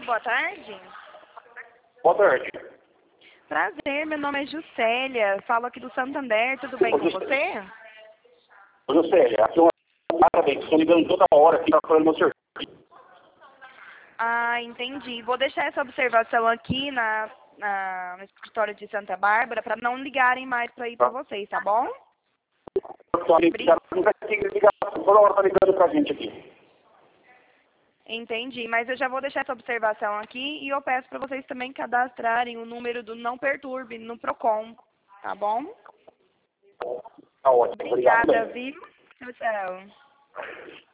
boa tarde. Boa tarde. Prazer, meu nome é Juscelia, falo aqui do Santander, tudo bem com você? Ô, Juscelia, aqui é uma parabéns, estou ligando toda hora aqui para fazer meu serviço. Ah, entendi. Vou deixar essa observação aqui no escritório de Santa Bárbara para não ligarem mais para ir para vocês, tá bom? Não vai ter que ligar, toda hora tá ligando pra gente aqui. Entendi, mas eu já vou deixar essa observação aqui e eu peço para vocês também cadastrarem o número do Não Perturbe no Procon, tá bom? Tá ótimo, Obrigada, obrigado. viu? Tchau, tchau.